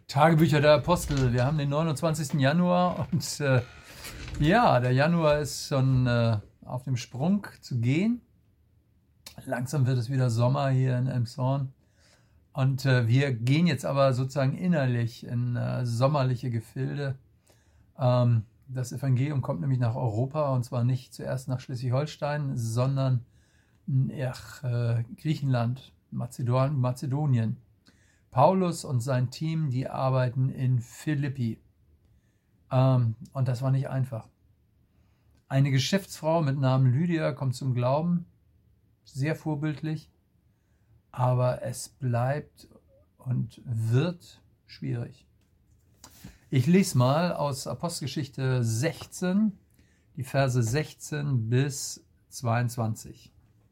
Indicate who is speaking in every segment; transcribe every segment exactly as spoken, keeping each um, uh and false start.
Speaker 1: Tagebücher der Apostel. Wir haben den neunundzwanzigsten Januar und äh, ja, der Januar ist schon äh, auf dem Sprung zu gehen. Langsam wird es wieder Sommer hier in Elmshorn. Und äh, wir gehen jetzt aber sozusagen innerlich in äh, sommerliche Gefilde. Ähm, das Evangelium kommt nämlich nach Europa, und zwar nicht zuerst nach Schleswig-Holstein, sondern nach äh, Griechenland, Mazedon- Mazedonien. Paulus und sein Team, die arbeiten in Philippi. Ähm, und das war nicht einfach. Eine Geschäftsfrau mit Namen Lydia kommt zum Glauben, sehr vorbildlich, aber es bleibt und wird schwierig. Ich lese mal aus Apostelgeschichte sechzehn, die Verse sechzehn bis zweiundzwanzig.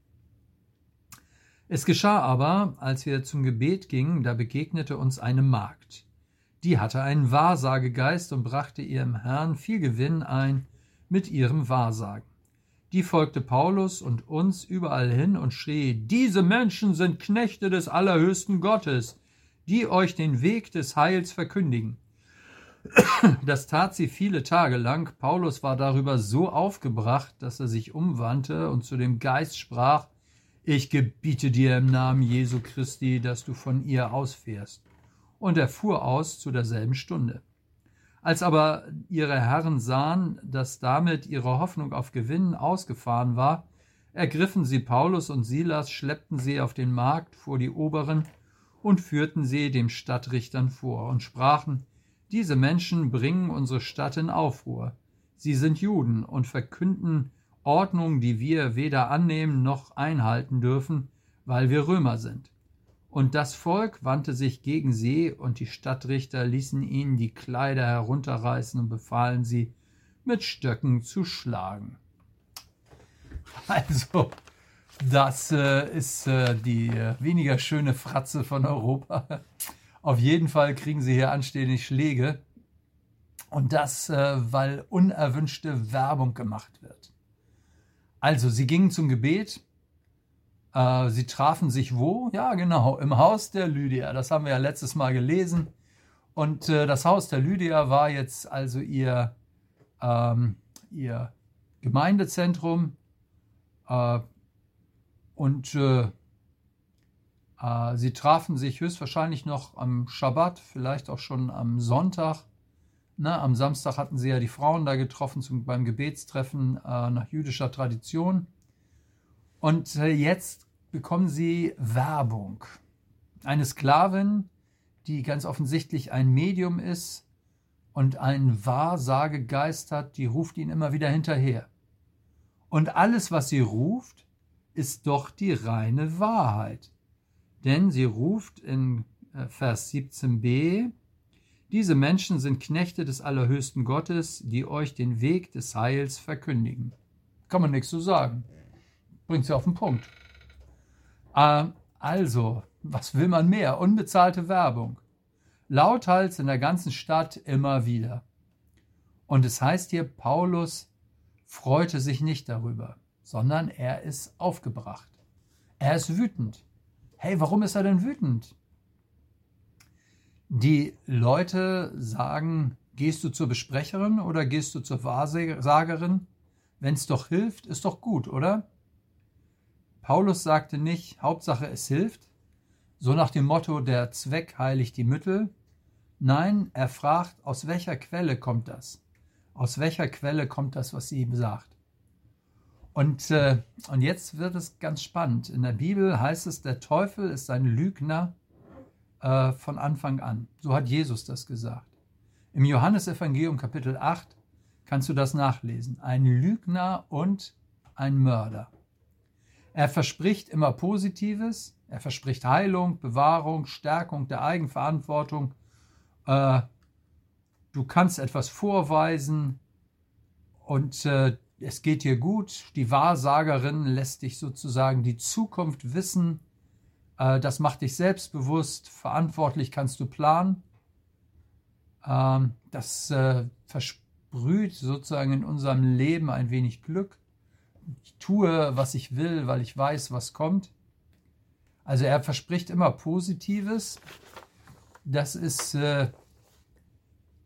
Speaker 1: Es geschah aber, als wir zum Gebet gingen, da begegnete uns eine Magd. Die hatte einen Wahrsagegeist und brachte ihrem Herrn viel Gewinn ein mit ihrem Wahrsagen. Die folgte Paulus und uns überall hin und schrie: Diese Menschen sind Knechte des allerhöchsten Gottes, die euch den Weg des Heils verkündigen. Das tat sie viele Tage lang. Paulus war darüber so aufgebracht, dass er sich umwandte und zu dem Geist sprach: Ich gebiete dir im Namen Jesu Christi, dass du von ihr ausfährst. Und er fuhr aus zu derselben Stunde. Als aber ihre Herren sahen, dass damit ihre Hoffnung auf Gewinn ausgefahren war, ergriffen sie Paulus und Silas, schleppten sie auf den Markt vor die Oberen und führten sie dem Stadtrichtern vor und sprachen: Diese Menschen bringen unsere Stadt in Aufruhr. Sie sind Juden und verkünden Ordnung, die wir weder annehmen noch einhalten dürfen, weil wir Römer sind. Und das Volk wandte sich gegen sie, und die Stadtrichter ließen ihnen die Kleider herunterreißen und befahlen sie, mit Stöcken zu schlagen. Also, das äh, ist äh, die äh, weniger schöne Fratze von Europa. Auf jeden Fall kriegen sie hier anständig Schläge. Und das, äh, weil unerwünschte Werbung gemacht wird. Also, sie gingen zum Gebet. Äh, sie trafen sich wo? Ja, genau, im Haus der Lydia. Das haben wir ja letztes Mal gelesen. Und äh, das Haus der Lydia war jetzt also ihr, ähm, ihr Gemeindezentrum. Äh, und äh, äh, sie trafen sich höchstwahrscheinlich noch am Schabbat, vielleicht auch schon am Sonntag. Na, am Samstag hatten sie ja die Frauen da getroffen zum, beim Gebetstreffen äh, nach jüdischer Tradition. Und äh, jetzt bekommen sie Werbung. Eine Sklavin, die ganz offensichtlich ein Medium ist und einen Wahrsagegeist hat, die ruft ihn immer wieder hinterher. Und alles, was sie ruft, ist doch die reine Wahrheit. Denn sie ruft in äh, Vers siebzehn b: Diese Menschen sind Knechte des allerhöchsten Gottes, die euch den Weg des Heils verkündigen. Kann man nichts zu sagen. Bringt sie auf den Punkt. Äh, also, was will man mehr? Unbezahlte Werbung. Lauthals in der ganzen Stadt immer wieder. Und es heißt hier, Paulus freute sich nicht darüber, sondern er ist aufgebracht. Er ist wütend. Hey, warum ist er denn wütend? Die Leute sagen: Gehst du zur Besprecherin oder gehst du zur Wahrsagerin? Wenn es doch hilft, ist doch gut, oder? Paulus sagte nicht: Hauptsache es hilft, so nach dem Motto, der Zweck heiligt die Mittel. Nein, er fragt, aus welcher Quelle kommt das? Aus welcher Quelle kommt das, was sie ihm sagt? Und, äh, und jetzt wird es ganz spannend. In der Bibel heißt es, der Teufel ist ein Lügner äh, von Anfang an. So hat Jesus das gesagt. Im Johannesevangelium Kapitel acht kannst du das nachlesen. Ein Lügner und ein Mörder. Er verspricht immer Positives, er verspricht Heilung, Bewahrung, Stärkung der Eigenverantwortung. Äh, du kannst etwas vorweisen und äh, es geht dir gut. Die Wahrsagerin lässt dich sozusagen die Zukunft wissen. Äh, das macht dich selbstbewusst, verantwortlich kannst du planen. Ähm, das äh, versprüht sozusagen in unserem Leben ein wenig Glück. Ich tue, was ich will, weil ich weiß, was kommt. Also er verspricht immer Positives. Das ist äh,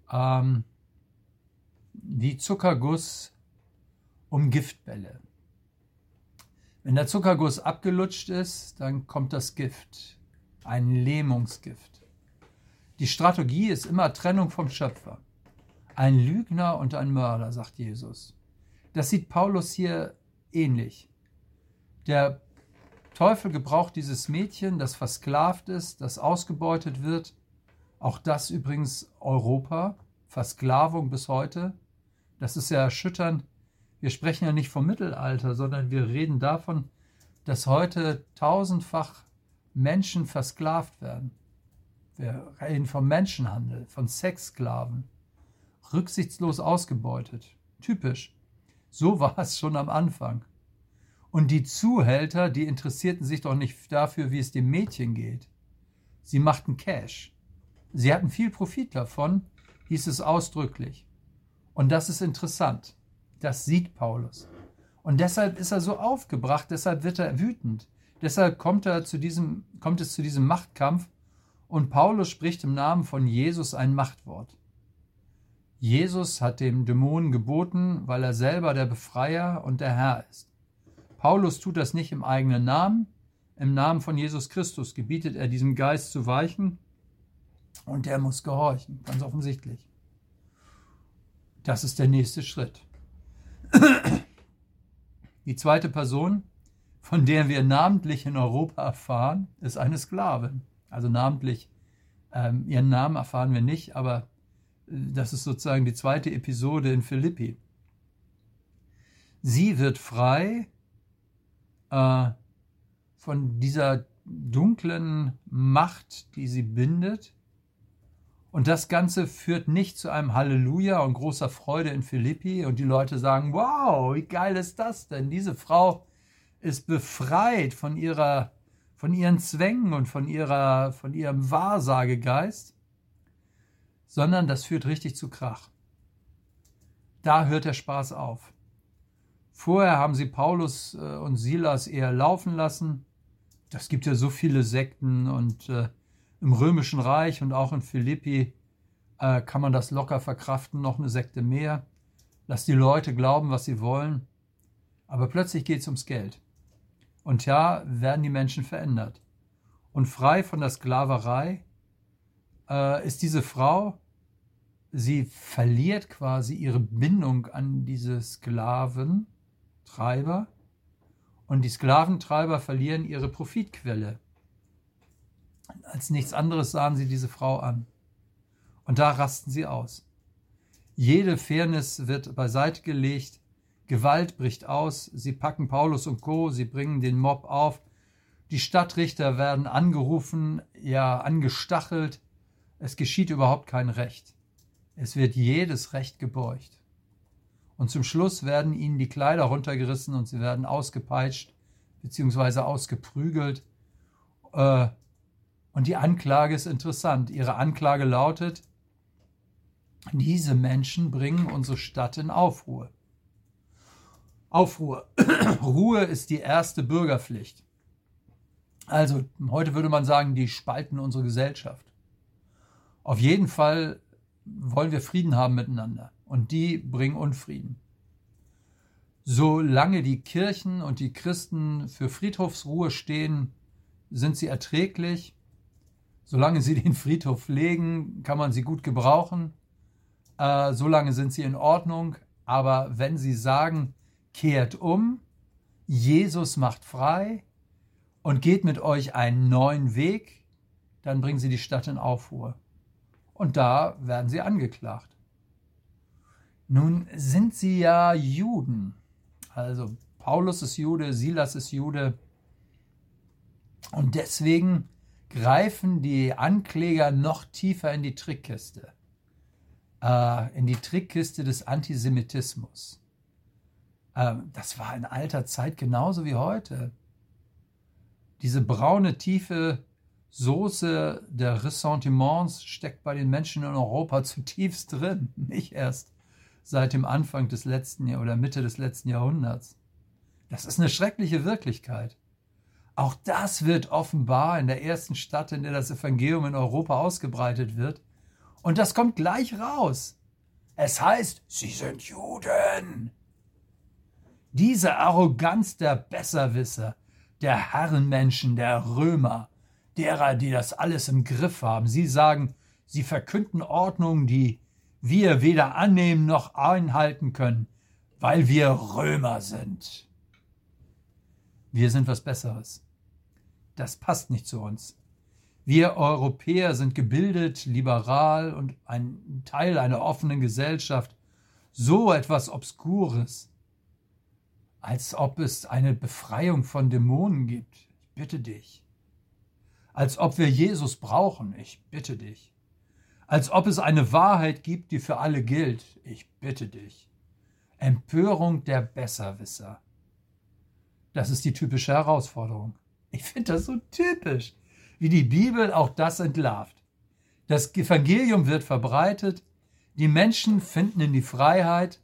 Speaker 1: ähm, wie Zuckerguss um Giftbälle. Wenn der Zuckerguss abgelutscht ist, dann kommt das Gift, ein Lähmungsgift. Die Strategie ist immer Trennung vom Schöpfer. Ein Lügner und ein Mörder, sagt Jesus. Das sieht Paulus hier ähnlich. Der Teufel gebraucht dieses Mädchen, das versklavt ist, das ausgebeutet wird. Auch das übrigens Europa, Versklavung bis heute. Das ist ja erschütternd. Wir sprechen ja nicht vom Mittelalter, sondern wir reden davon, dass heute tausendfach Menschen versklavt werden. Wir reden vom Menschenhandel, von Sexsklaven. Rücksichtslos ausgebeutet. Typisch. So war es schon am Anfang. Und die Zuhälter, die interessierten sich doch nicht dafür, wie es dem Mädchen geht. Sie machten Cash. Sie hatten viel Profit davon, hieß es ausdrücklich. Und das ist interessant. Das sieht Paulus. Und deshalb ist er so aufgebracht, deshalb wird er wütend. Deshalb kommt, er zu diesem, kommt es zu diesem Machtkampf und Paulus spricht im Namen von Jesus ein Machtwort. Jesus hat dem Dämonen geboten, weil er selber der Befreier und der Herr ist. Paulus tut das nicht im eigenen Namen. Im Namen von Jesus Christus gebietet er diesem Geist zu weichen und der muss gehorchen, ganz offensichtlich. Das ist der nächste Schritt. Die zweite Person, von der wir namentlich in Europa erfahren, ist eine Sklavin. Also namentlich, ähm, ihren Namen erfahren wir nicht, aber das ist sozusagen die zweite Episode in Philippi. Sie wird frei äh, von dieser dunklen Macht, die sie bindet. Und das Ganze führt nicht zu einem Halleluja und großer Freude in Philippi. Und die Leute sagen, wow, wie geil ist das denn? Diese Frau ist befreit von ihrer, von ihren Zwängen und von ihrer, von ihrem Wahrsagegeist. Sondern das führt richtig zu Krach. Da hört der Spaß auf. Vorher haben sie Paulus und Silas eher laufen lassen. Das gibt ja so viele Sekten und äh, im Römischen Reich und auch in Philippi äh, kann man das locker verkraften, noch eine Sekte mehr. Lass die Leute glauben, was sie wollen. Aber plötzlich geht es ums Geld. Und ja, werden die Menschen verändert. Und frei von der Sklaverei äh, ist diese Frau, sie verliert quasi ihre Bindung an diese Sklaventreiber und die Sklaventreiber verlieren ihre Profitquelle. Als nichts anderes sahen sie diese Frau an. Und da rasten sie aus. Jede Fairness wird beiseite gelegt, Gewalt bricht aus, sie packen Paulus und Co., sie bringen den Mob auf, die Stadtrichter werden angerufen, ja angestachelt, es geschieht überhaupt kein Recht. Es wird jedes Recht gebeugt. Und zum Schluss werden ihnen die Kleider runtergerissen und sie werden ausgepeitscht bzw. ausgeprügelt. Und die Anklage ist interessant. Ihre Anklage lautet, diese Menschen bringen unsere Stadt in Aufruhr. Aufruhr. Ruhe ist die erste Bürgerpflicht. Also heute würde man sagen, die spalten unsere Gesellschaft. Auf jeden Fall wollen wir Frieden haben miteinander und die bringen Unfrieden. Solange die Kirchen und die Christen für Friedhofsruhe stehen, sind sie erträglich. Solange sie den Friedhof pflegen, kann man sie gut gebrauchen. Äh, solange sind sie in Ordnung. Aber wenn sie sagen, kehrt um, Jesus macht frei und geht mit euch einen neuen Weg, dann bringen sie die Stadt in Aufruhr. Und da werden sie angeklagt. Nun sind sie ja Juden. Also Paulus ist Jude, Silas ist Jude. Und deswegen greifen die Ankläger noch tiefer in die Trickkiste. Äh, in die Trickkiste des Antisemitismus. Äh, das war in alter Zeit genauso wie heute. Diese braune, tiefe Soße der Ressentiments steckt bei den Menschen in Europa zutiefst drin. Nicht erst seit dem Anfang des letzten Jahr oder Mitte des letzten Jahrhunderts. Das ist eine schreckliche Wirklichkeit. Auch das wird offenbar in der ersten Stadt, in der das Evangelium in Europa ausgebreitet wird. Und das kommt gleich raus. Es heißt, sie sind Juden. Diese Arroganz der Besserwisser, der Herrenmenschen, der Römer, derer, die das alles im Griff haben. Sie sagen, sie verkünden Ordnungen, die wir weder annehmen noch einhalten können, weil wir Römer sind. Wir sind was Besseres. Das passt nicht zu uns. Wir Europäer sind gebildet, liberal und ein Teil einer offenen Gesellschaft. So etwas Obskures, als ob es eine Befreiung von Dämonen gibt. Ich bitte dich. Als ob wir Jesus brauchen. Ich bitte dich. Als ob es eine Wahrheit gibt, die für alle gilt. Ich bitte dich. Empörung der Besserwisser. Das ist die typische Herausforderung. Ich finde das so typisch, wie die Bibel auch das entlarvt. Das Evangelium wird verbreitet, die Menschen finden in die Freiheit,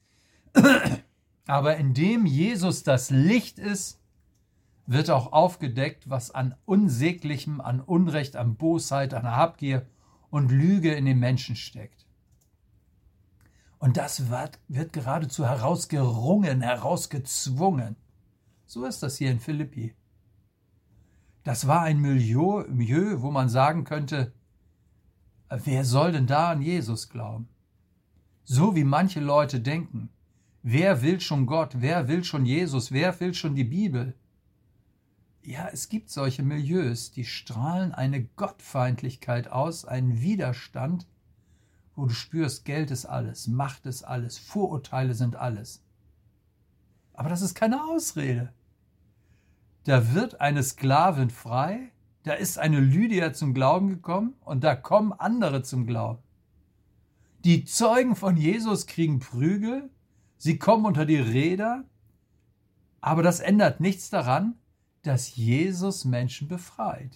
Speaker 1: aber indem Jesus das Licht ist, wird auch aufgedeckt, was an Unsäglichem, an Unrecht, an Bosheit, an Habgier und Lüge in den Menschen steckt. Und das wird, wird geradezu herausgerungen, herausgezwungen. So ist das hier in Philippi. Das war ein Milieu, Milieu, wo man sagen könnte, wer soll denn da an Jesus glauben? So wie manche Leute denken. Wer will schon Gott? Wer will schon Jesus? Wer will schon die Bibel? Ja, es gibt solche Milieus, die strahlen eine Gottfeindlichkeit aus, einen Widerstand, wo du spürst, Geld ist alles, Macht ist alles, Vorurteile sind alles. Aber das ist keine Ausrede. Da wird eine Sklavin frei, da ist eine Lydia zum Glauben gekommen und da kommen andere zum Glauben. Die Zeugen von Jesus kriegen Prügel, sie kommen unter die Räder, aber das ändert nichts daran, dass Jesus Menschen befreit.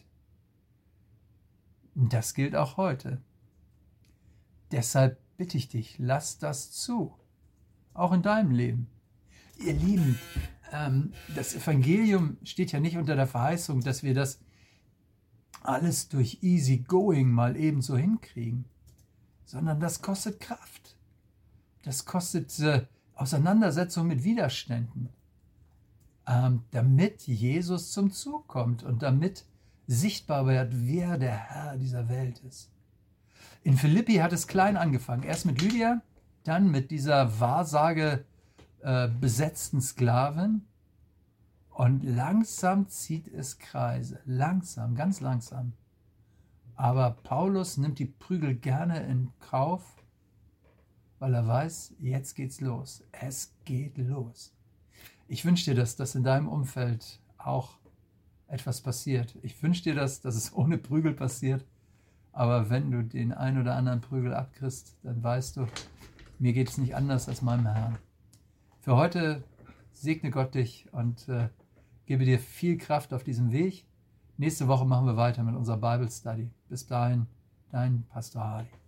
Speaker 1: Und das gilt auch heute. Deshalb bitte ich dich, lass das zu, auch in deinem Leben. Ihr Lieben, ähm, das Evangelium steht ja nicht unter der Verheißung, dass wir das alles durch easy going mal eben so hinkriegen, sondern das kostet Kraft. Das kostet äh, Auseinandersetzung mit Widerständen, ähm, damit Jesus zum Zug kommt und damit sichtbar wird, wer der Herr dieser Welt ist. In Philippi hat es klein angefangen. Erst mit Lydia, dann mit dieser Wahrsage äh, besetzten Sklavin. Und langsam zieht es Kreise. Langsam, ganz langsam. Aber Paulus nimmt die Prügel gerne in Kauf, weil er weiß, jetzt geht's los. Es geht los. Ich wünsche dir, dass das in deinem Umfeld auch etwas passiert. Ich wünsche dir, dass, dass es ohne Prügel passiert. Aber wenn du den ein oder anderen Prügel abkriegst, dann weißt du, mir geht es nicht anders als meinem Herrn. Für heute segne Gott dich und äh, gebe dir viel Kraft auf diesem Weg. Nächste Woche machen wir weiter mit unserer Bible Study. Bis dahin, dein Pastor Hardy.